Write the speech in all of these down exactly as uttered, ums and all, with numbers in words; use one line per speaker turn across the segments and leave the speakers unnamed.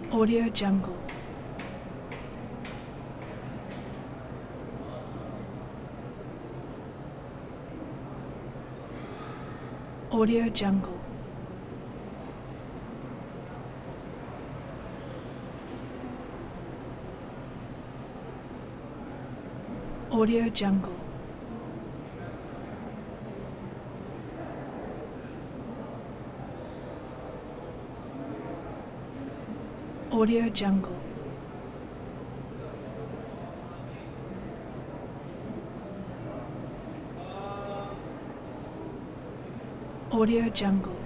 Audio Jungle. Audio Jungle. Audio Jungle. Audio Jungle. Audio Jungle.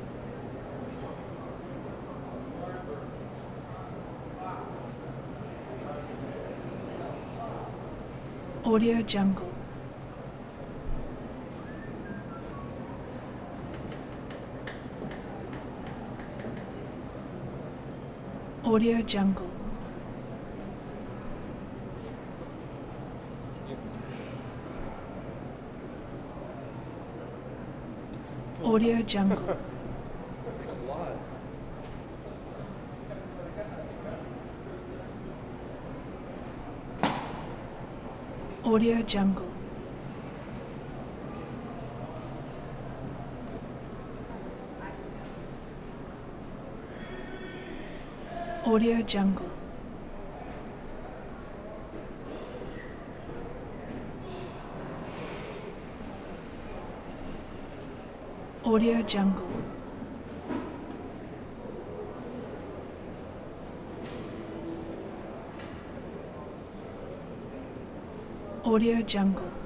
Audio Jungle. Audio Jungle. Audio Jungle.
Thanks a lot.
Audio Jungle. Audio Jungle. Audio Jungle. Audio Jungle.